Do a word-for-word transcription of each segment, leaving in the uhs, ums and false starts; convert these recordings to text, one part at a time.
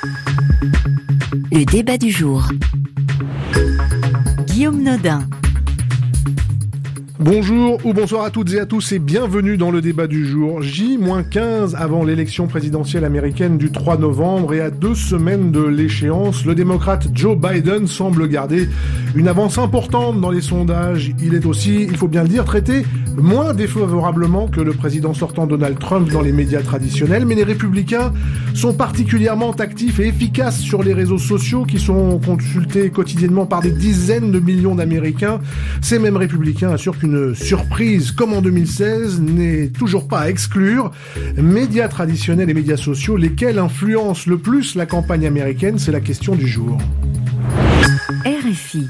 Le débat du jour. Guillaume Nodin. Bonjour ou bonsoir à toutes et à tous et bienvenue dans le débat du jour. J quinze avant l'élection présidentielle américaine du trois novembre et à deux semaines de l'échéance, le démocrate Joe Biden semble garder une avance importante dans les sondages. Il est aussi, il faut bien le dire, traité moins défavorablement que le président sortant Donald Trump dans les médias traditionnels, mais les républicains sont particulièrement actifs et efficaces sur les réseaux sociaux qui sont consultés quotidiennement par des dizaines de millions d'Américains. Ces mêmes républicains assurent qu'une Une surprise comme en deux mille seize n'est toujours pas à exclure. Médias traditionnels et médias sociaux, lesquels influencent le plus la campagne américaine, c'est la question du jour. R F I.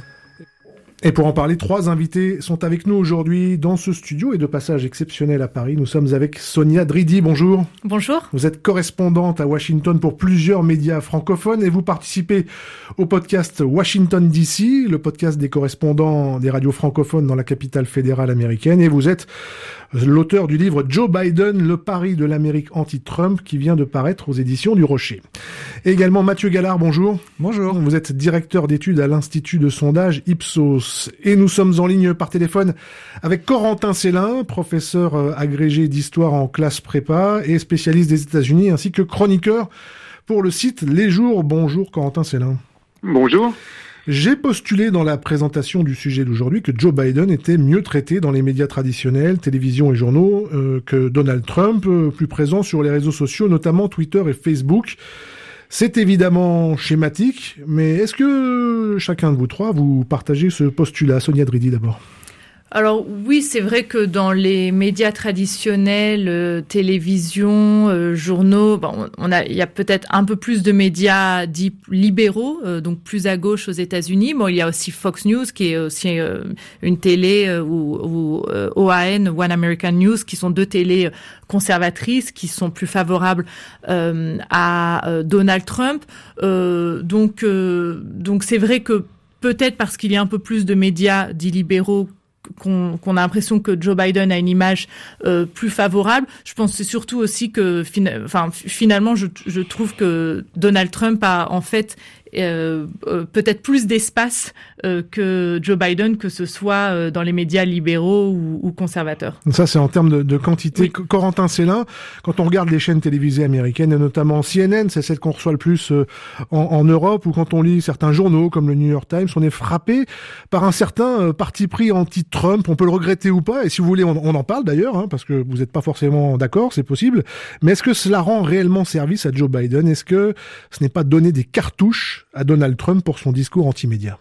Et pour en parler, trois invités sont avec nous aujourd'hui dans ce studio et de passage exceptionnel à Paris. Nous sommes avec Sonia Dridi. Bonjour. Bonjour. Vous êtes correspondante à Washington pour plusieurs médias francophones et vous participez au podcast Washington D C, le podcast des correspondants des radios francophones dans la capitale fédérale américaine. Et vous êtes l'auteur du livre Joe Biden, le pari de l'Amérique anti-Trump qui vient de paraître aux éditions du Rocher. Et également Mathieu Gallard, bonjour. Bonjour. Vous êtes directeur d'études à l'Institut de sondage Ipsos. Et nous sommes en ligne par téléphone avec Corentin Célin, professeur agrégé d'histoire en classe prépa et spécialiste des États-Unis, ainsi que chroniqueur pour le site Les Jours. Bonjour Corentin Célin. Bonjour. J'ai postulé dans la présentation du sujet d'aujourd'hui que Joe Biden était mieux traité dans les médias traditionnels, télévision et journaux, euh, que Donald Trump, euh, plus présent sur les réseaux sociaux, notamment Twitter et Facebook. C'est évidemment schématique, mais est-ce que chacun de vous trois, vous partagez ce postulat? Sonia Dridi d'abord. Alors oui, c'est vrai que dans les médias traditionnels, euh, télévision, euh, journaux, bon, on a, il y a peut-être un peu plus de médias dits libéraux, euh, donc plus à gauche aux États-Unis. Bon, il y a aussi Fox News qui est aussi euh, une télé euh, ou, ou euh, O A N, One American News, qui sont deux télés conservatrices qui sont plus favorables euh, à euh, Donald Trump. Euh, donc, euh, donc c'est vrai que peut-être parce qu'il y a un peu plus de médias dits libéraux qu'on, qu'on a l'impression que Joe Biden a une image euh, plus favorable. Je pense que c'est surtout aussi que, fin, enfin, finalement, je, je trouve que Donald Trump a en fait euh, euh, peut-être plus d'espace euh, que Joe Biden, que ce soit euh, dans les médias libéraux ou, ou conservateurs. Ça, c'est en termes de, de quantité. Oui. Corentin Célin, quand on regarde les chaînes télévisées américaines, et notamment C N N, c'est celle qu'on reçoit le plus euh, en, en Europe, ou quand on lit certains journaux comme le New York Times, on est frappé par un certain euh, parti pris anti-Trump. On peut le regretter ou pas, et si vous voulez, on, on en parle d'ailleurs, hein, parce que vous n'êtes pas forcément d'accord, c'est possible. Mais est-ce que cela rend réellement service à Joe Biden? Est-ce que ce n'est pas donner des cartouches à Donald Trump pour son discours anti-média?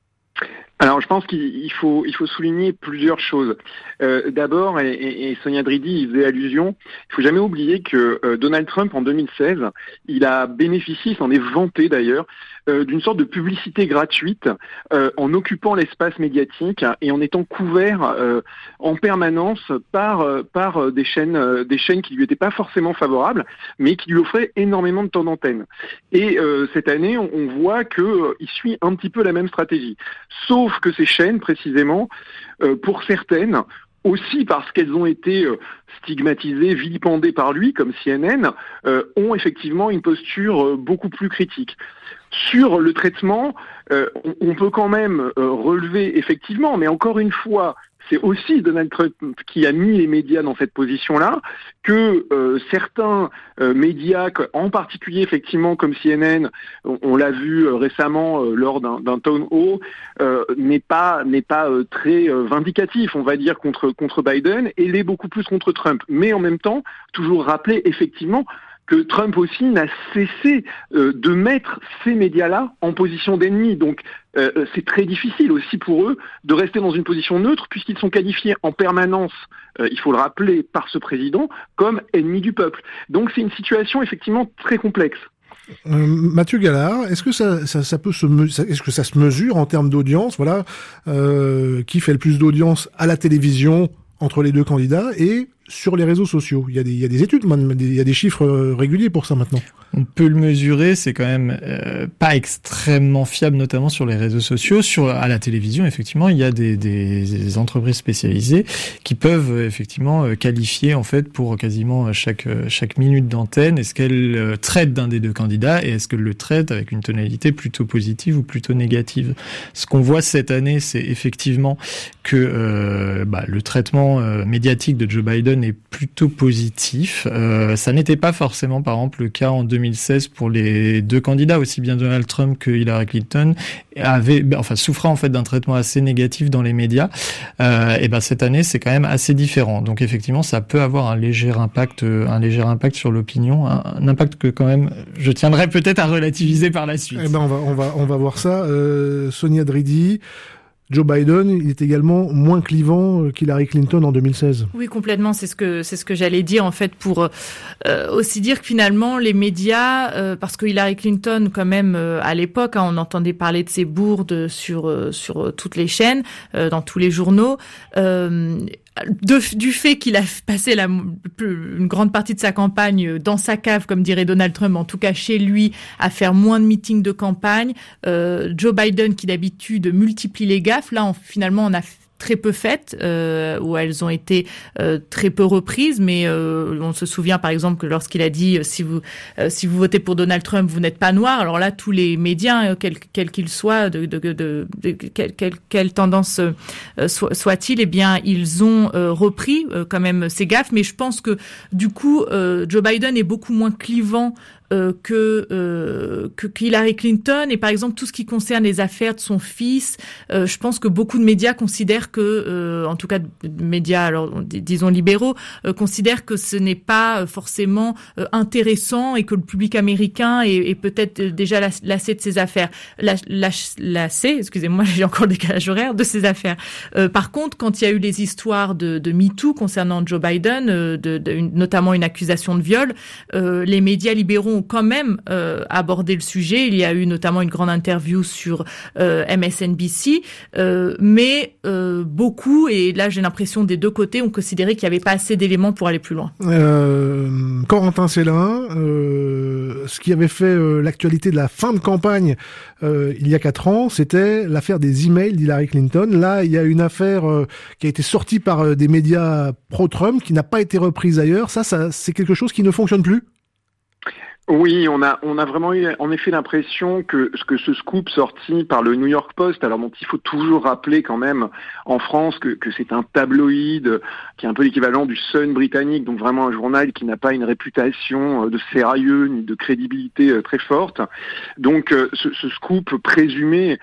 Alors, je pense qu'il faut, il faut souligner plusieurs choses. Euh, d'abord, et, et, et Sonia Dridi y faisait allusion, il faut jamais oublier que euh, Donald Trump, en deux mille seize, il a bénéficié, il s'en est vanté d'ailleurs, euh, d'une sorte de publicité gratuite euh, en occupant l'espace médiatique et en étant couvert euh, en permanence par, euh, par euh, des chaînes, euh, des chaînes qui lui étaient pas forcément favorables, mais qui lui offraient énormément de temps d'antenne. Et euh, cette année, on, on voit que euh, il suit un petit peu la même stratégie. Sauf Sauf que ces chaînes, précisément, euh, pour certaines, aussi parce qu'elles ont été euh, stigmatisées, vilipendées par lui, comme C N N, euh, ont effectivement une posture euh, beaucoup plus critique. Sur le traitement, euh, on, on peut quand même euh, relever effectivement, mais encore une fois, c'est aussi Donald Trump qui a mis les médias dans cette position-là, que euh, certains euh, médias, en particulier effectivement comme C N N, on, on l'a vu euh, récemment euh, lors d'un, d'un town hall, euh, n'est pas n'est pas euh, très euh, vindicatif, on va dire, contre contre Biden, et l'est beaucoup plus contre Trump. Mais en même temps, toujours rappeler effectivement que Trump aussi n'a cessé euh, de mettre ces médias-là en position d'ennemi. Donc euh, c'est très difficile aussi pour eux de rester dans une position neutre puisqu'ils sont qualifiés en permanence, euh, il faut le rappeler, par ce président comme ennemis du peuple. Donc c'est une situation effectivement très complexe. Euh, Mathieu Gallard, est-ce que ça, ça, ça peut se, me- ça- est-ce que ça se mesure en termes d'audience? Voilà, euh, qui fait le plus d'audience à la télévision entre les deux candidats et sur les réseaux sociaux. Il y a des, il y a des études, il y a des chiffres réguliers pour ça maintenant. On peut le mesurer, c'est quand même euh, pas extrêmement fiable, notamment sur les réseaux sociaux. Sur à la télévision, effectivement, il y a des, des, des entreprises spécialisées qui peuvent effectivement qualifier en fait pour quasiment chaque chaque minute d'antenne. Est-ce qu'elle traite d'un des deux candidats et est-ce qu'elle le traite avec une tonalité plutôt positive ou plutôt négative? Ce qu'on voit cette année, c'est effectivement que euh, bah, le traitement euh, médiatique de Joe Biden est plutôt positif. Euh, ça n'était pas forcément, par exemple, le cas en deux mille seize pour les deux candidats, aussi bien Donald Trump que Hillary Clinton, avait, enfin, souffrait en fait d'un traitement assez négatif dans les médias. Euh, et ben cette année, c'est quand même assez différent. Donc effectivement, ça peut avoir un léger impact, un léger impact sur l'opinion, un, un impact que quand même, je tiendrai peut-être à relativiser par la suite. Eh ben on va, on va, on va voir ça. Euh, Sonia Dridi. Joe Biden, il est également moins clivant qu'Hillary Clinton en deux mille seize. Oui, complètement. C'est ce que c'est ce que j'allais dire en fait pour euh, aussi dire que finalement les médias, euh, parce que Hillary Clinton quand même euh, à l'époque, hein, on entendait parler de ses bourdes sur euh, sur toutes les chaînes, euh, dans tous les journaux. Euh, De, du fait qu'il a passé la, une grande partie de sa campagne dans sa cave, comme dirait Donald Trump, en tout cas chez lui, à faire moins de meetings de campagne. Euh, Joe Biden, qui d'habitude multiplie les gaffes, là, on, finalement, on a très peu faites, euh, où elles ont été euh, très peu reprises, mais euh, on se souvient par exemple que lorsqu'il a dit euh, si vous euh, si vous votez pour Donald Trump, vous n'êtes pas noir. Alors là, tous les médias, euh, quels quels qu'ils soient, de, de, de, de, de quelle, quelle, quelle tendance euh, soit, soit-il, eh bien ils ont euh, repris euh, quand même ces gaffes. Mais je pense que du coup, euh, Joe Biden est beaucoup moins clivant Euh, que euh, que Hillary Clinton, et par exemple tout ce qui concerne les affaires de son fils, euh, je pense que beaucoup de médias considèrent que, euh, en tout cas de médias, alors disons libéraux, euh, considèrent que ce n'est pas forcément euh, intéressant et que le public américain est, est peut-être déjà lassé de ces affaires, lassé, excusez-moi, j'ai encore le décalage horaire, de ces affaires. Euh, par contre, quand il y a eu les histoires de, de MeToo concernant Joe Biden, euh, de, de, une, notamment une accusation de viol, euh, les médias libéraux ont quand même euh, abordé le sujet. Il y a eu notamment une grande interview sur euh, M S N B C, euh, mais euh, beaucoup, et là j'ai l'impression des deux côtés, ont considéré qu'il n'y avait pas assez d'éléments pour aller plus loin. Euh, Corentin Célin, euh, ce qui avait fait euh, l'actualité de la fin de campagne euh, il y a quatre ans, c'était l'affaire des emails d'Hillary Clinton. Là, il y a une affaire euh, qui a été sortie par euh, des médias pro-Trump, qui n'a pas été reprise ailleurs. Ça, ça, c'est quelque chose qui ne fonctionne plus ? Oui, on a on a vraiment eu en effet l'impression que que ce scoop sorti par le New York Post, alors dont il faut toujours rappeler quand même en France que que c'est un tabloïd qui est un peu l'équivalent du Sun britannique, donc vraiment un journal qui n'a pas une réputation de sérieux ni de crédibilité très forte. Donc ce, ce scoop présumé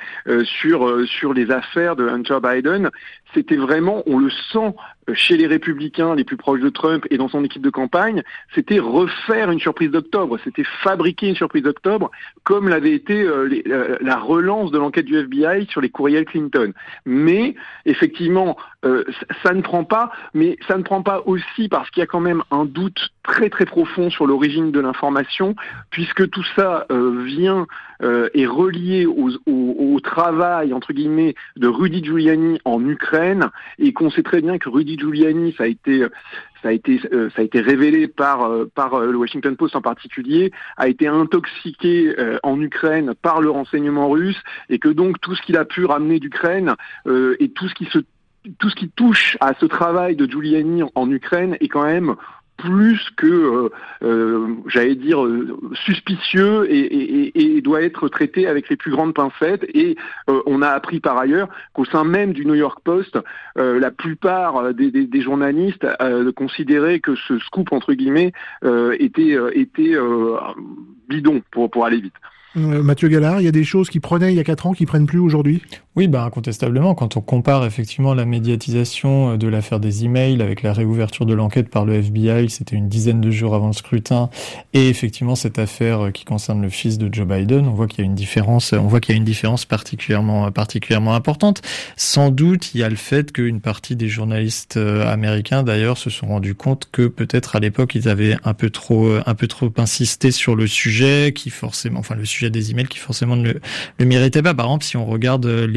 sur sur les affaires de Hunter Biden, c'était vraiment, on le sent chez les républicains les plus proches de Trump et dans son équipe de campagne, c'était refaire une surprise d'octobre, c'était fabriquer une surprise d'octobre, comme l'avait été euh, les, euh, la relance de l'enquête du F B I sur les courriels Clinton. Mais effectivement, euh, ça, ça ne prend pas, mais ça ne prend pas aussi parce qu'il y a quand même un doute très très profond sur l'origine de l'information, puisque tout ça euh, vient euh, est relié au, au, au travail entre guillemets de Rudy Giuliani en Ukraine, et qu'on sait très bien que Rudy Giuliani, ça a été ça a été euh, ça a été révélé par euh, par euh, le Washington Post en particulier, a été intoxiqué euh, en Ukraine par le renseignement russe, et que donc tout ce qu'il a pu ramener d'Ukraine euh, et tout ce qui se tout ce qui touche à ce travail de Giuliani en, en Ukraine est quand même plus que, euh, euh, j'allais dire, euh, suspicieux et, et, et doit être traité avec les plus grandes pincettes. Et euh, on a appris par ailleurs qu'au sein même du New York Post, euh, la plupart des, des, des journalistes euh, considéraient que ce scoop, entre guillemets, euh, était, euh, était euh, bidon, pour, pour aller vite. Euh, Mathieu Gallard, il y a des choses qui prenaient il y a quatre ans qui prennent plus aujourd'hui ? Oui, bah incontestablement, quand on compare effectivement la médiatisation de l'affaire des emails avec la réouverture de l'enquête par le F B I, c'était une dizaine de jours avant le scrutin, et effectivement cette affaire qui concerne le fils de Joe Biden, on voit qu'il y a une différence, on voit qu'il y a une différence particulièrement particulièrement importante. Sans doute, il y a le fait qu'une partie des journalistes américains d'ailleurs se sont rendus compte que peut-être à l'époque ils avaient un peu trop un peu trop insisté sur le sujet, qui forcément, enfin le sujet des emails qui forcément ne le, le méritait pas. Par exemple, si on regarde les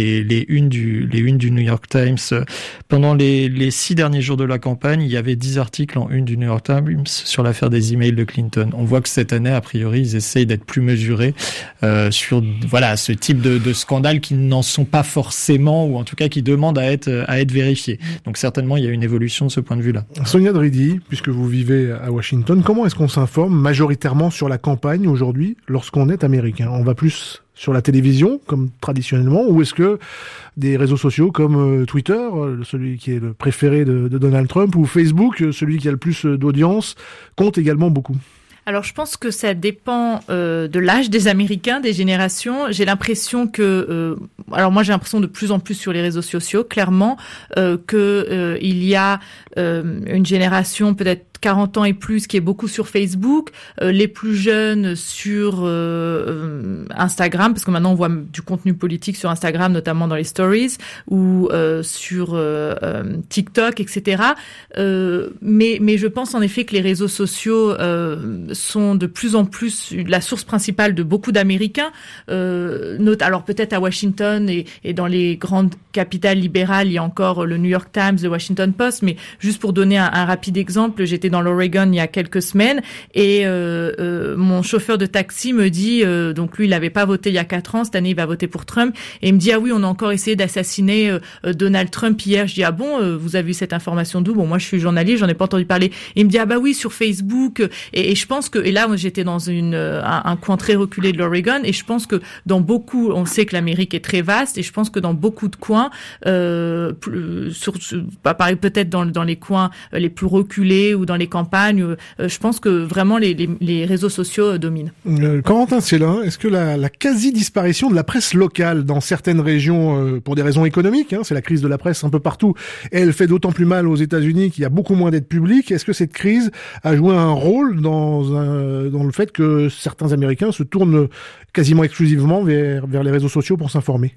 les, les unes du, les unes du New York Times. Pendant les, les six derniers jours de la campagne, il y avait dix articles en une du New York Times sur l'affaire des emails de Clinton. On voit que cette année, a priori, ils essayent d'être plus mesurés euh, sur voilà ce type de, de scandales qui n'en sont pas forcément, ou en tout cas qui demandent à être à être vérifiés. Donc certainement, il y a une évolution de ce point de vue-là. Sonia Dridi, puisque vous vivez à Washington, comment est-ce qu'on s'informe majoritairement sur la campagne aujourd'hui lorsqu'on est américain? On va plus sur la télévision, comme traditionnellement, ou est-ce que des réseaux sociaux comme euh, Twitter, celui qui est le préféré de, de Donald Trump, ou Facebook, celui qui a le plus d'audience, comptent également beaucoup? Alors, je pense que ça dépend euh, de l'âge des Américains, des générations. J'ai l'impression que, euh, alors moi j'ai l'impression de plus en plus sur les réseaux sociaux, clairement, euh, que euh, il y a euh, une génération peut-être quarante ans et plus qui est beaucoup sur Facebook, euh, les plus jeunes sur euh, Instagram, parce que maintenant on voit du contenu politique sur Instagram, notamment dans les stories, ou euh, sur euh, euh, TikTok, et cetera. Euh, mais, mais je pense en effet que les réseaux sociaux euh, sont de plus en plus la source principale de beaucoup d'Américains. Euh, note, alors peut-être à Washington et, et dans les grandes capitales libérales, il y a encore le New York Times, le Washington Post, mais juste pour donner un, un rapide exemple, j'étais dans l'Oregon il y a quelques semaines et euh, euh, mon chauffeur de taxi me dit, euh, donc lui il n'avait pas voté il y a quatre ans, cette année il va voter pour Trump, et il me dit ah oui on a encore essayé d'assassiner euh, Donald Trump hier. Je dis ah bon, euh, vous avez eu cette information d'où? Bon moi je suis journaliste, j'en ai pas entendu parler. Et il me dit ah bah oui sur Facebook, et, et je pense que, et là moi, j'étais dans une un, un coin très reculé de l'Oregon, et je pense que dans beaucoup, on sait que l'Amérique est très vaste, et je pense que dans beaucoup de coins, euh, plus, sur, pas pareil peut-être dans dans les coins les plus reculés ou dans les campagnes, euh, je pense que vraiment les, les, les réseaux sociaux euh, dominent. Euh, Corentin Célin, est-ce que la, la quasi-disparition de la presse locale dans certaines régions, euh, pour des raisons économiques, hein, c'est la crise de la presse un peu partout, et elle fait d'autant plus mal aux États-Unis qu'il y a beaucoup moins d'aide publique, est-ce que cette crise a joué un rôle dans, un, dans le fait que certains Américains se tournent quasiment exclusivement vers, vers les réseaux sociaux pour s'informer?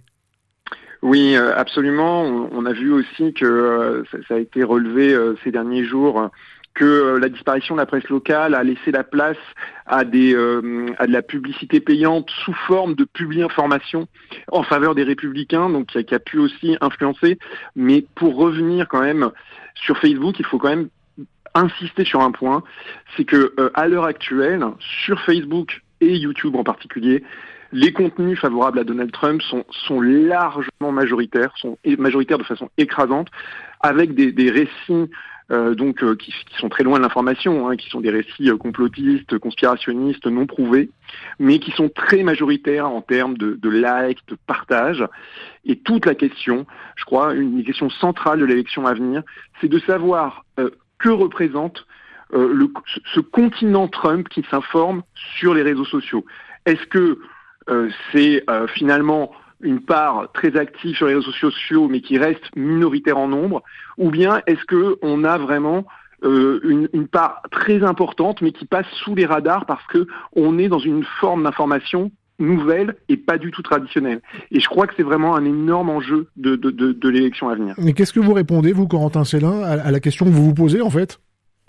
Oui, absolument. On a vu aussi que euh, ça, ça a été relevé euh, ces derniers jours, que euh, la disparition de la presse locale a laissé la place à des euh, à de la publicité payante sous forme de publi-information en faveur des républicains, donc qui a, qui a pu aussi influencer. Mais pour revenir quand même sur Facebook, il faut quand même insister sur un point, c'est que euh, à l'heure actuelle, sur Facebook et YouTube en particulier, les contenus favorables à Donald Trump sont, sont largement majoritaires, sont majoritaires de façon écrasante, avec des, des récits euh, donc euh, qui, qui sont très loin de l'information, hein, qui sont des récits euh, complotistes, conspirationnistes, non prouvés, mais qui sont très majoritaires en termes de, de likes, de partages. Et toute la question, je crois, une question centrale de l'élection à venir, c'est de savoir euh, que représente euh, le, ce continent Trump qui s'informe sur les réseaux sociaux. Est-ce que Euh, c'est euh, finalement une part très active sur les réseaux sociaux, mais qui reste minoritaire en nombre, ou bien est-ce que on a vraiment euh, une, une part très importante, mais qui passe sous les radars parce que on est dans une forme d'information nouvelle et pas du tout traditionnelle. Et je crois que c'est vraiment un énorme enjeu de, de, de, de l'élection à venir. Mais qu'est-ce que vous répondez, vous, Corentin Célin, à, à la question que vous vous posez, en fait?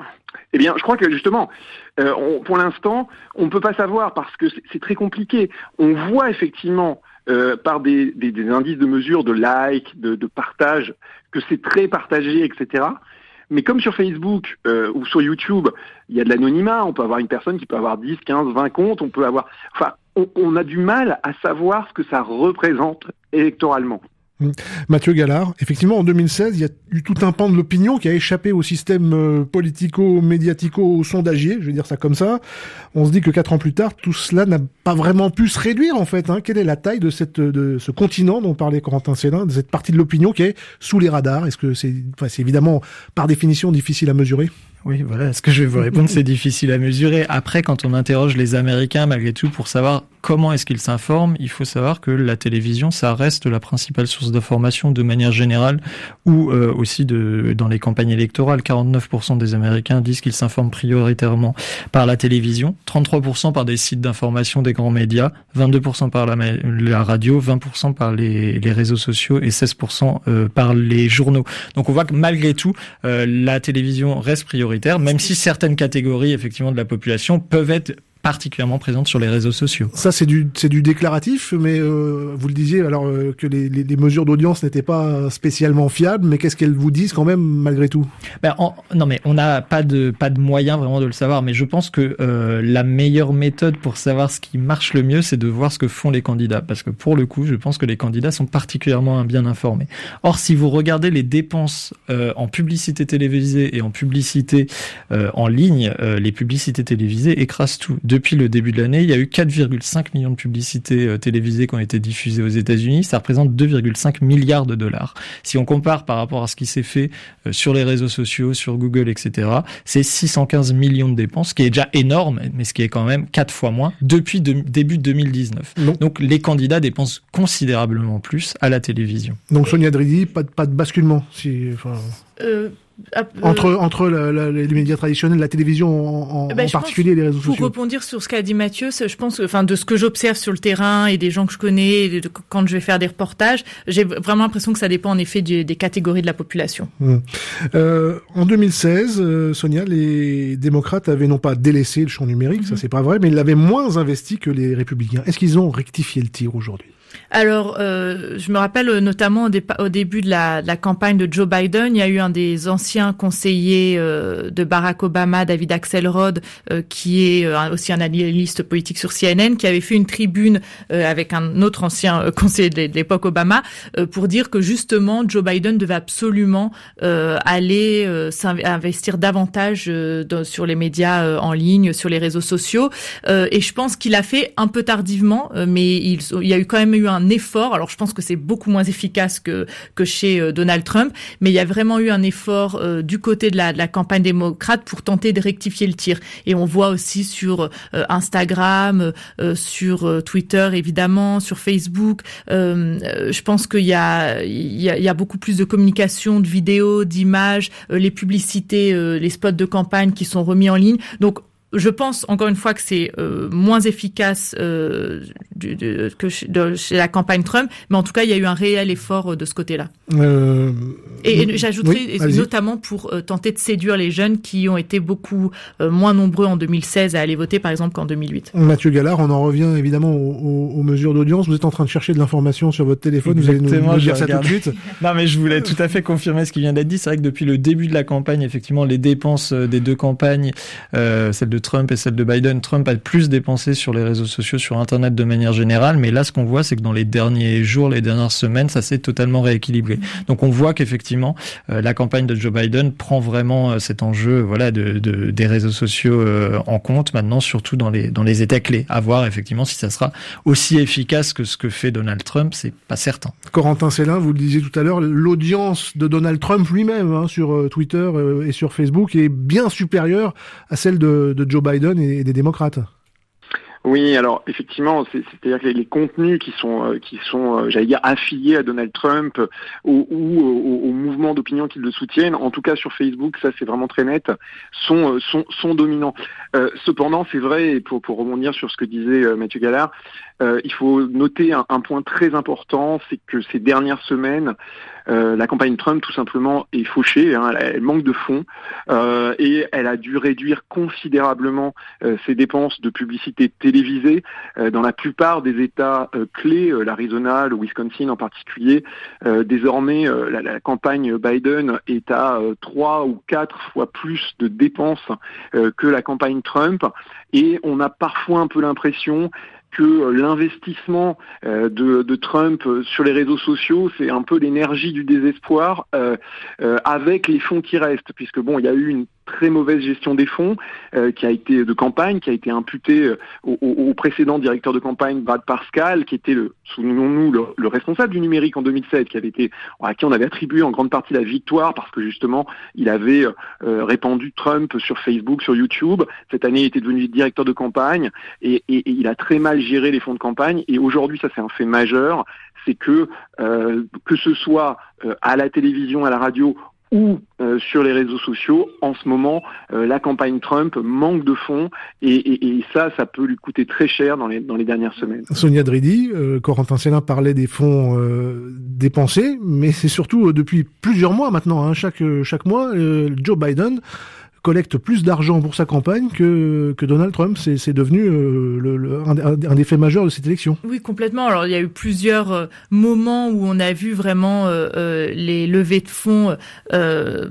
Eh bien, je crois que justement, euh, on, pour l'instant, on ne peut pas savoir parce que c'est, c'est très compliqué. On voit effectivement euh, par des, des, des indices de mesure, de likes, de, de partage, que c'est très partagé, et cetera. Mais comme sur Facebook euh, ou sur YouTube, il y a de l'anonymat. On peut avoir une personne qui peut avoir dix, quinze, vingt comptes. On peut avoir, enfin, on, on a du mal à savoir ce que ça représente électoralement. Mathieu Gallard, effectivement en deux mille seize, il y a eu tout un pan de l'opinion qui a échappé au système euh, politico-médiatico-sondagier, je vais dire ça comme ça. On se dit que quatre ans plus tard, tout cela n'a pas vraiment pu se réduire en fait. Hein. Quelle est la taille de, cette, de ce continent dont parlait Corentin Célin, de cette partie de l'opinion qui est sous les radars? Est-ce que c'est, enfin, c'est évidemment par définition difficile à mesurer? Oui, voilà, ce que je vais vous répondre, c'est difficile à mesurer. Après, quand on interroge les Américains, malgré tout, pour savoir comment est-ce qu'ils s'informent, il faut savoir que la télévision, ça reste la principale source d'information de manière générale, ou euh, aussi de dans les campagnes électorales. quarante-neuf pour cent des Américains disent qu'ils s'informent prioritairement par la télévision, trente-trois pour cent par des sites d'information des grands médias, vingt-deux pour cent par la, la radio, vingt pour cent par les, les réseaux sociaux et seize pour cent euh, par les journaux. Donc on voit que malgré tout, euh, la télévision reste prioritaire, même si certaines catégories effectivement de la population peuvent être particulièrement présente sur les réseaux sociaux. Ça, c'est du, c'est du déclaratif, mais euh, vous le disiez, alors euh, que les, les, les mesures d'audience n'étaient pas spécialement fiables, mais qu'est-ce qu'elles vous disent quand même, malgré tout? Ben, en, non, mais on n'a pas de, pas de moyen vraiment de le savoir, mais je pense que euh, la meilleure méthode pour savoir ce qui marche le mieux, c'est de voir ce que font les candidats, parce que pour le coup, je pense que les candidats sont particulièrement bien informés. Or, si vous regardez les dépenses euh, en publicité télévisée et en publicité euh, en ligne, euh, les publicités télévisées écrasent tout. Depuis le début de l'année, il y a eu quatre virgule cinq millions de publicités euh, télévisées qui ont été diffusées aux États-Unis. Ça représente deux virgule cinq milliards de dollars. Si on compare par rapport à ce qui s'est fait euh, sur les réseaux sociaux, sur Google, et cetera, c'est six cent quinze millions de dépenses, ce qui est déjà énorme, mais ce qui est quand même quatre fois moins depuis de, début deux mille dix-neuf. Non. Donc les candidats dépensent considérablement plus à la télévision. Donc Sonia Dridi, pas de, pas de basculement, si, enfin... Euh... Euh, entre entre la, la, les médias traditionnels, la télévision en, en, ben, en particulier, les réseaux pour sociaux. Pour rebondir sur ce qu'a dit Mathieu, je pense, enfin de ce que j'observe sur le terrain et des gens que je connais, et de, quand je vais faire des reportages, j'ai vraiment l'impression que ça dépend en effet du, des catégories de la population. Mmh. Euh, en deux mille seize, euh, Sonia, les démocrates avaient non pas délaissé le champ numérique, mmh. ça c'est pas vrai, mais ils l'avaient moins investi que les républicains. Est-ce qu'ils ont rectifié le tir aujourd'hui? Alors, euh, je me rappelle notamment au, dé- au début de la, de la campagne de Joe Biden, il y a eu un des anciens conseillers euh, de Barack Obama, David Axelrod, euh, qui est euh, aussi un analyste politique sur C N N, qui avait fait une tribune euh, avec un autre ancien euh, conseiller de l'époque Obama euh, pour dire que justement Joe Biden devait absolument euh, aller euh, investir davantage euh, dans, sur les médias euh, en ligne, sur les réseaux sociaux. Euh, et je pense qu'il a fait un peu tardivement, euh, mais il, il y a eu quand même eu un effort. Alors je pense que c'est beaucoup moins efficace que que chez euh, Donald Trump, mais il y a vraiment eu un effort euh, du côté de la de la campagne démocrate pour tenter de rectifier le tir. Et on voit aussi sur euh, Instagram, euh, sur euh, Twitter évidemment, sur Facebook. Euh, euh, je pense qu'il y a il y a, il y a beaucoup plus de communication, de vidéos, d'images, euh, les publicités, euh, les spots de campagne qui sont remis en ligne. Donc je pense encore une fois que c'est euh, moins efficace euh, du, de, que chez, de, chez la campagne Trump, mais en tout cas il y a eu un réel effort euh, de ce côté-là. Euh... Et, et j'ajouterais oui, notamment pour euh, tenter de séduire les jeunes qui ont été beaucoup euh, moins nombreux en deux mille seize à aller voter par exemple qu'en deux mille huit. Mathieu Gallard, on en revient évidemment aux, aux, aux mesures d'audience. Vous êtes en train de chercher de l'information sur votre téléphone. Exactement, vous allez nous, nous dire ça tout de suite. Non mais je voulais tout à fait confirmer ce qui vient d'être dit. C'est vrai que depuis le début de la campagne, effectivement, les dépenses des deux campagnes, euh, celle de Trump et celle de Biden, Trump a plus dépensé sur les réseaux sociaux, sur Internet de manière générale, mais là, ce qu'on voit, c'est que dans les derniers jours, les dernières semaines, ça s'est totalement rééquilibré. Donc, on voit qu'effectivement, euh, la campagne de Joe Biden prend vraiment euh, cet enjeu, voilà, de, de des réseaux sociaux euh, en compte maintenant, surtout dans les dans les États clés. À voir effectivement si ça sera aussi efficace que ce que fait Donald Trump, c'est pas certain. Corentin Célin, vous le disiez tout à l'heure, l'audience de Donald Trump lui-même hein, sur euh, Twitter euh, et sur Facebook est bien supérieure à celle de, de Joe Biden et des démocrates. Oui, alors effectivement, c'est, c'est-à-dire que les, les contenus qui sont, euh, qui sont, euh, j'allais dire, affiliés à Donald Trump euh, ou, ou au, au mouvement d'opinion qui le soutiennent, en tout cas sur Facebook, ça c'est vraiment très net, sont, euh, sont, sont dominants. Euh, cependant, c'est vrai, et pour, pour rebondir sur ce que disait euh, Mathieu Gallard, euh, il faut noter un, un point très important, c'est que ces dernières semaines, Euh, la campagne Trump, tout simplement, est fauchée, hein, elle, elle manque de fonds euh, et elle a dû réduire considérablement euh, ses dépenses de publicité télévisée euh, dans la plupart des États euh, clés, euh, l'Arizona, le Wisconsin en particulier. Euh, désormais, euh, la, la campagne Biden est à euh, trois ou quatre fois plus de dépenses euh, que la campagne Trump et on a parfois un peu l'impression que l'investissement euh, de, de Trump sur les réseaux sociaux, c'est un peu l'énergie du désespoir euh, euh, avec les fonds qui restent, puisque bon, il y a eu une très mauvaise gestion des fonds euh, qui a été de campagne, qui a été imputée euh, au, au, au précédent directeur de campagne Brad Parscale, qui était le, souvenons-nous, le, le responsable du numérique en deux mille sept, qui avait été à qui on avait attribué en grande partie la victoire parce que justement il avait euh, répandu Trump sur Facebook, sur YouTube. Cette année, il était devenu directeur de campagne et, et, et il a très mal géré les fonds de campagne. Et aujourd'hui, ça c'est un fait majeur, c'est que euh, que ce soit euh, à la télévision, à la radio ou euh, sur les réseaux sociaux, en ce moment, euh, la campagne Trump manque de fonds et, et, et ça, ça peut lui coûter très cher dans les, dans les dernières semaines. Sonia Dridi, euh, Corentin Célin parlait des fonds euh, dépensés, mais c'est surtout euh, depuis plusieurs mois maintenant, hein, chaque, chaque mois, euh, Joe Biden collecte plus d'argent pour sa campagne que, que Donald Trump. C'est, c'est devenu euh, le, le, un, un des faits majeurs de cette élection. Oui, complètement. Alors, il y a eu plusieurs euh, moments où on a vu vraiment euh, euh, les levées de fonds euh,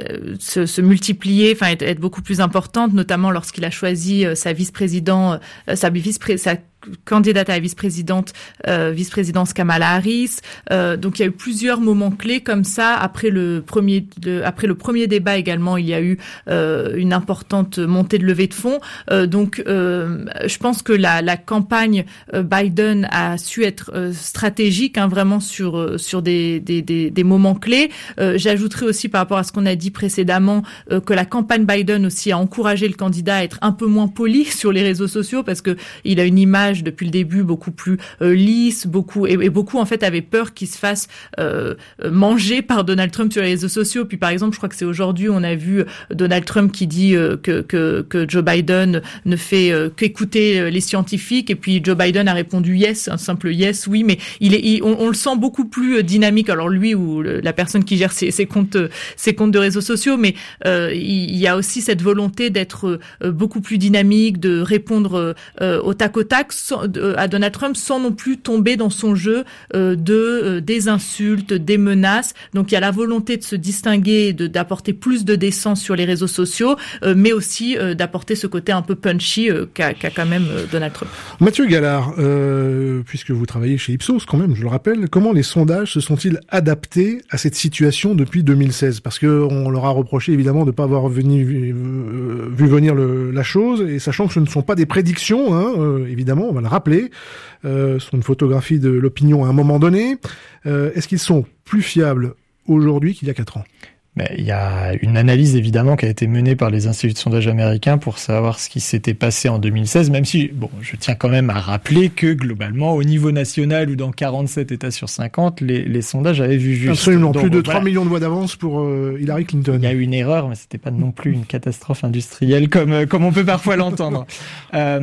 se, se multiplier, enfin être, être beaucoup plus importantes, notamment lorsqu'il a choisi euh, sa vice-présidente, euh, sa vice-pré- sa candidate à la vice-présidente, euh, vice-présidence Kamala Harris. Euh, donc il y a eu plusieurs moments clés comme ça. Après le premier, le, après le premier débat également, il y a eu euh, une importante montée de levée de fonds. Euh, donc euh, je pense que la, la campagne euh, Biden a su être euh, stratégique, hein, vraiment sur euh, sur des, des des des moments clés. Euh, j'ajouterais aussi par rapport à ce qu'on a dit précédemment euh, que la campagne Biden aussi a encouragé le candidat à être un peu moins poli sur les réseaux sociaux parce que il a une image depuis le début beaucoup plus euh, lisse, beaucoup et, et beaucoup en fait avaient peur qu'il se fasse euh, manger par Donald Trump sur les réseaux sociaux. Puis par exemple, je crois que c'est aujourd'hui on a vu Donald Trump qui dit euh, que que que Joe Biden ne fait euh, qu'écouter les scientifiques et puis Joe Biden a répondu yes, un simple yes, oui, mais il est il, on, on le sent beaucoup plus dynamique. Alors lui ou le, la personne qui gère ses, ses comptes ses comptes de réseaux sociaux, mais euh, il, il y a aussi cette volonté d'être euh, beaucoup plus dynamique, de répondre euh, au tac au tac à Donald Trump sans non plus tomber dans son jeu euh, de euh, des insultes, des menaces. Donc il y a la volonté de se distinguer, de d'apporter plus de décence sur les réseaux sociaux, euh, mais aussi euh, d'apporter ce côté un peu punchy euh, qu'a, qu'a quand même euh, Donald Trump. Mathieu Gallard, euh, puisque vous travaillez chez Ipsos quand même, je le rappelle, comment les sondages se sont-ils adaptés à cette situation depuis deux mille seize ? Parce que on leur a reproché évidemment de ne pas avoir venu, vu, euh, vu venir le, la chose, et sachant que ce ne sont pas des prédictions, hein, euh, évidemment, on va le rappeler. Euh, sont une photographie de l'opinion à un moment donné. Euh, est-ce qu'ils sont plus fiables aujourd'hui qu'il y a quatre ans ? Mais il y a une analyse évidemment qui a été menée par les instituts de sondage américains pour savoir ce qui s'était passé en deux mille seize, même si, bon, je tiens quand même à rappeler que globalement, au niveau national ou dans quarante-sept États sur cinquante, les, les sondages avaient vu juste. Absolument, donc, plus de voilà. trois millions de voix d'avance pour euh, Hillary Clinton. Il y a eu une erreur, mais c'était pas non plus une catastrophe industrielle comme comme on peut parfois l'entendre. Euh,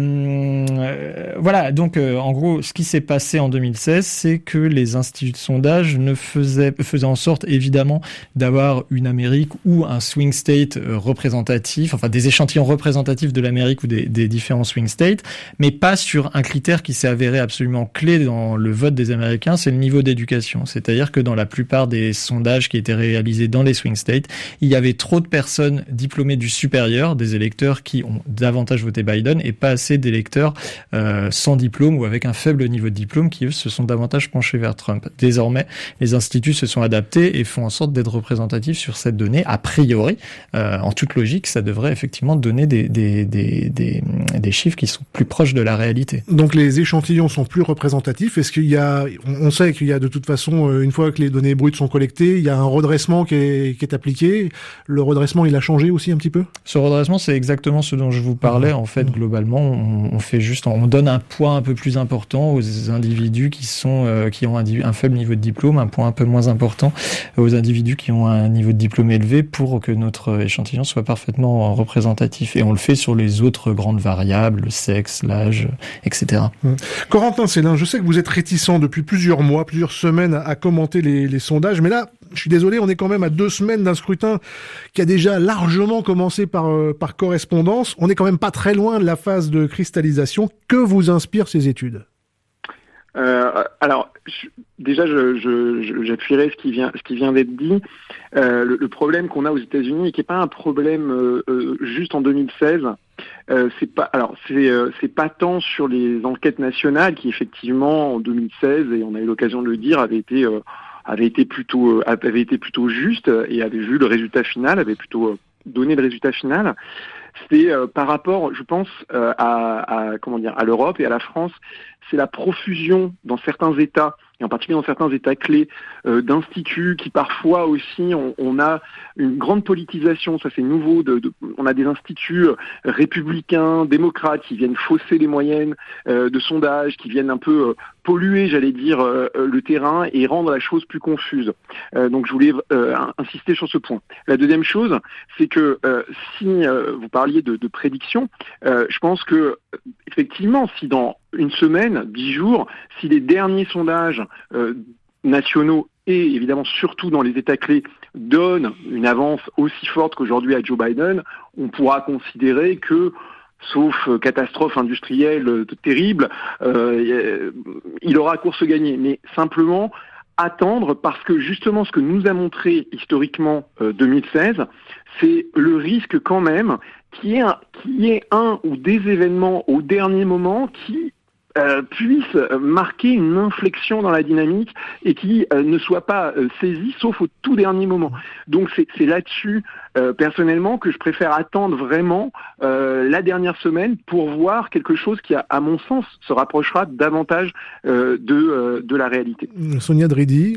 euh, voilà, donc euh, en gros, ce qui s'est passé en deux mille seize, c'est que les instituts de sondage ne faisaient faisaient en sorte évidemment d'avoir une Amérique ou un swing state représentatif, enfin des échantillons représentatifs de l'Amérique ou des, des différents swing states, mais pas sur un critère qui s'est avéré absolument clé dans le vote des Américains, c'est le niveau d'éducation. C'est-à-dire que dans la plupart des sondages qui étaient réalisés dans les swing states, il y avait trop de personnes diplômées du supérieur, des électeurs qui ont davantage voté Biden, et pas assez d'électeurs euh, sans diplôme ou avec un faible niveau de diplôme qui, eux, se sont davantage penchés vers Trump. Désormais, les instituts se sont adaptés et font en sorte d'être représentatifs sur cette donnée. A priori, euh, en toute logique, ça devrait effectivement donner des, des, des, des, des chiffres qui sont plus proches de la réalité. Donc les échantillons sont plus représentatifs. Est-ce qu'il y a, on sait qu'il y a de toute façon, une fois que les données brutes sont collectées, il y a un redressement qui est, qui est appliqué. Le redressement, il a changé aussi un petit peu ? Ce redressement, c'est exactement ce dont je vous parlais. En fait, globalement, on, on fait juste, on donne un poids un peu plus important aux individus qui sont, euh, qui ont un, un faible niveau de diplôme, un poids un peu moins important aux individus qui ont un niveau de diplôme élevé pour que notre échantillon soit parfaitement représentatif. Et on le fait sur les autres grandes variables, le sexe, l'âge, et cetera. Mmh. Corentin Célin, je sais que vous êtes réticent depuis plusieurs mois, plusieurs semaines à, à commenter les, les sondages, mais là, je suis désolé, on est quand même à deux semaines d'un scrutin qui a déjà largement commencé par, euh, par correspondance. On n'est quand même pas très loin de la phase de cristallisation. Que vous inspirent ces études ? Euh, alors, je, déjà, je, je, je, j'appuierai ce qui vient, ce qui vient d'être dit. Euh, le, le problème qu'on a aux États-Unis, et qui n'est pas un problème euh, euh, juste en deux mille seize, euh, c'est pas, alors c'est, euh, c'est pas tant sur les enquêtes nationales qui, effectivement, en deux mille seize, et on a eu l'occasion de le dire, avaient été, euh, avaient été plutôt, euh, avaient été plutôt justes et avaient vu le résultat final, avaient plutôt euh, donné le résultat final. C'est euh, par rapport, je pense, euh, à, à comment dire, à l'Europe et à la France, c'est la profusion dans certains États, et en particulier dans certains États clés, euh, d'instituts qui parfois aussi, on, on a une grande politisation, ça c'est nouveau, de, de, on a des instituts républicains, démocrates qui viennent fausser les moyennes euh, de sondage, qui viennent un peu euh, polluer, j'allais dire, euh, le terrain et rendre la chose plus confuse. Euh, donc je voulais euh, insister sur ce point. La deuxième chose, c'est que euh, si euh, vous parliez de, de prédiction, euh, je pense que effectivement, si dans une semaine, dix jours, si les derniers sondages euh, nationaux et évidemment surtout dans les États clés donne une avance aussi forte qu'aujourd'hui à Joe Biden, on pourra considérer que, sauf catastrophe industrielle terrible, euh, il aura course gagnée. Mais simplement attendre, parce que justement ce que nous a montré historiquement euh, deux mille seize, c'est le risque quand même qu'il y ait un, qu'il y ait un ou des événements au dernier moment qui Euh, puisse marquer une inflexion dans la dynamique et qui euh, ne soit pas euh, saisie sauf au tout dernier moment. Donc c'est, c'est là-dessus euh, personnellement que je préfère attendre vraiment euh, la dernière semaine pour voir quelque chose qui, à, à mon sens, se rapprochera davantage euh, de, euh, de la réalité. Sonia Dridi,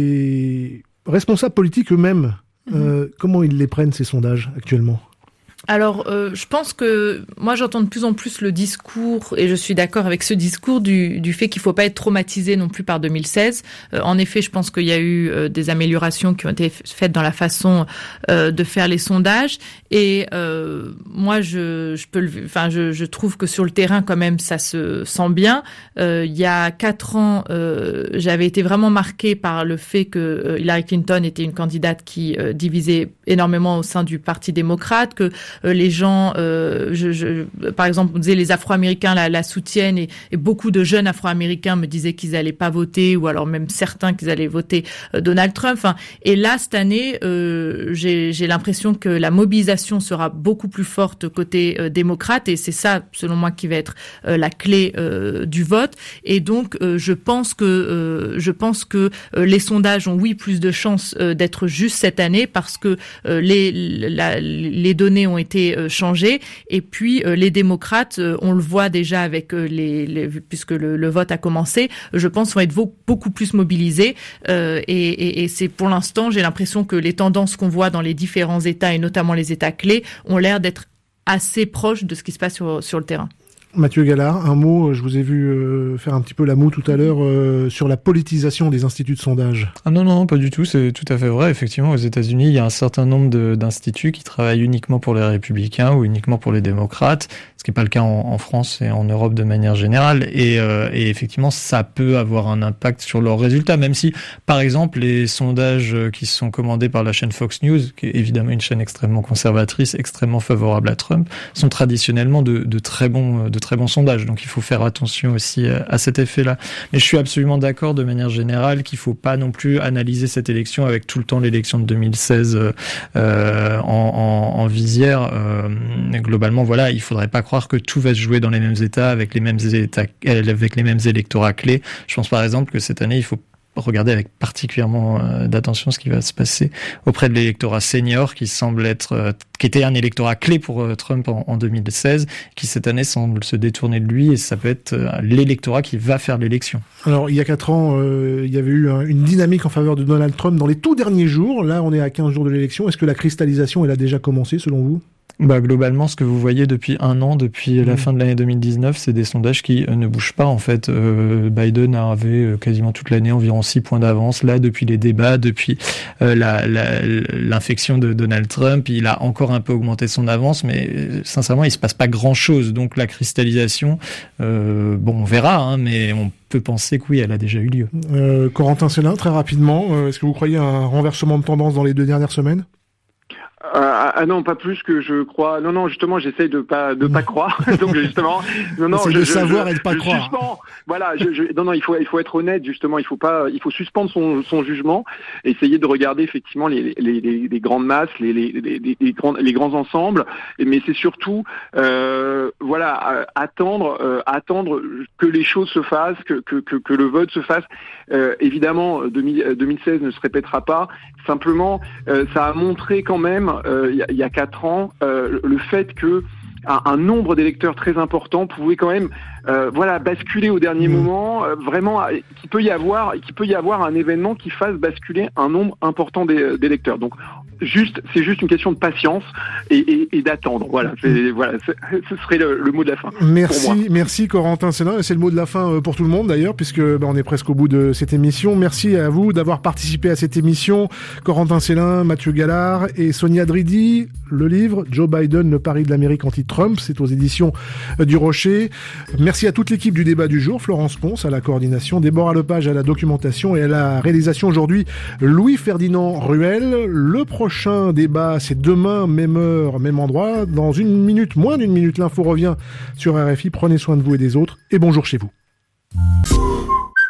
les responsables politiques eux-mêmes, mmh. euh, comment ils les prennent ces sondages actuellement ? Alors, euh, je pense que moi, j'entends de plus en plus le discours, et je suis d'accord avec ce discours, du, du fait qu'il ne faut pas être traumatisé non plus par deux mille seize. Euh, en effet, je pense qu'il y a eu euh, des améliorations qui ont été faites dans la façon euh, de faire les sondages. Et euh, moi, je, je peux, le, enfin, je, je trouve que sur le terrain, quand même, ça se sent bien. Euh, il y a quatre ans, euh, j'avais été vraiment marquée par le fait que euh, Hillary Clinton était une candidate qui euh, divisait énormément au sein du Parti démocrate, que Euh, les gens, euh, je, je, par exemple, on disait les Afro-Américains la, la soutiennent et, et beaucoup de jeunes Afro-Américains me disaient qu'ils allaient pas voter, ou alors même certains qu'ils allaient voter euh, Donald Trump. Enfin, et là, cette année, euh, j'ai, j'ai l'impression que la mobilisation sera beaucoup plus forte côté euh, démocrate, et c'est ça, selon moi, qui va être euh, la clé euh, du vote. Et donc, euh, je pense que euh, je pense que euh, les sondages ont, oui, plus de chances euh, d'être justes cette année, parce que euh, les la, les données ont été changées, et puis euh, les démocrates, euh, on le voit déjà avec euh, les, les puisque le, le vote a commencé, je pense vont être beaucoup plus mobilisés, euh, et, et, et c'est pour l'instant, j'ai l'impression que les tendances qu'on voit dans les différents États, et notamment les États clés, ont l'air d'être assez proches de ce qui se passe sur, sur le terrain. Mathieu Gallard, un mot, je vous ai vu euh, faire un petit peu la moue tout à l'heure euh, sur la politisation des instituts de sondage. Ah non, non, pas du tout, c'est tout à fait vrai. Effectivement, aux États-Unis, il y a un certain nombre de, d'instituts qui travaillent uniquement pour les républicains ou uniquement pour les démocrates, ce qui n'est pas le cas en, en France et en Europe de manière générale. Et, euh, et effectivement, ça peut avoir un impact sur leurs résultats, même si, par exemple, les sondages qui sont commandés par la chaîne Fox News, qui est évidemment une chaîne extrêmement conservatrice, extrêmement favorable à Trump, sont traditionnellement de, de très bons de très bons sondages. Donc il faut faire attention aussi à cet effet-là. Mais je suis absolument d'accord de manière générale qu'il faut pas non plus analyser cette élection avec tout le temps l'élection de deux mille seize euh, en, en, en visière. Euh, globalement, voilà, il faudrait pas croire que tout va se jouer dans les mêmes États avec les mêmes États, avec les mêmes électorats clés. Je pense par exemple que cette année, il faut regarder avec particulièrement euh, d'attention ce qui va se passer auprès de l'électorat senior, qui semble être, euh, qui était un électorat clé pour euh, Trump en, en deux mille seize, qui cette année semble se détourner de lui, et ça peut être euh, l'électorat qui va faire l'élection. Alors, il y a quatre ans, euh, il y avait eu un, une dynamique en faveur de Donald Trump dans les tout derniers jours. Là, on est à quinze jours de l'élection. Est-ce que la cristallisation, elle a déjà commencé, selon vous ? Bah, globalement, ce que vous voyez depuis un an, depuis la mmh. fin de l'année deux mille dix-neuf, c'est des sondages qui euh, ne bougent pas, en fait. Euh, Biden avait euh, quasiment toute l'année environ six points d'avance. Là, depuis les débats, depuis euh, la, la, l'infection de Donald Trump, il a encore un peu augmenté son avance, mais euh, sincèrement, il se passe pas grand-chose. Donc, la cristallisation, euh, bon, on verra, hein, mais on peut penser que oui, elle a déjà eu lieu. Euh, Corentin Célin, très rapidement, euh, est-ce que vous croyez à un renversement de tendance dans les deux dernières semaines ? Ah, ah non, pas plus que je crois. Non, non, justement, j'essaye de pas de pas croire. Donc justement, non, non, c'est je, de je, savoir je, et de pas je croire. Suspends. Voilà, je, je, non, non, il faut il faut être honnête. Justement, il faut pas, il faut suspendre son son jugement, essayer de regarder effectivement les les les, les grandes masses, les les les les grands les grands ensembles. Mais c'est surtout, euh, voilà, attendre euh, attendre que les choses se fassent, que que que, que le vote se fasse. Euh, évidemment, deux mille seize ne se répétera pas. Simplement, euh, ça a montré quand même, euh, il, y a, il y a quatre ans, euh, le fait que un, un nombre d'électeurs très important pouvait quand même, euh, voilà, basculer au dernier mmh. moment. Euh, vraiment, qu'il peut y avoir, qu'il peut y avoir un événement qui fasse basculer un nombre important d'électeurs. Donc, juste, c'est juste une question de patience et, et, et d'attendre. Voilà, c'est, voilà, c'est, ce serait le, le mot de la fin. Merci, pour moi. merci Corentin Célin. C'est le mot de la fin pour tout le monde d'ailleurs, puisque bah, on est presque au bout de cette émission. Merci à vous d'avoir participé à cette émission. Corentin Célin, Mathieu Gallard et Sonia Dridi. Le livre Joe Biden, le pari de l'Amérique anti-Trump, c'est aux éditions du Rocher. Merci à toute l'équipe du débat du jour, Florence Ponce à la coordination, Déborah Lepage à la documentation et à la réalisation aujourd'hui, Louis-Ferdinand Ruel. Le prochain débat, c'est demain, même heure, même endroit. Dans une minute, moins d'une minute, l'info revient sur R F I. Prenez soin de vous et des autres et bonjour chez vous.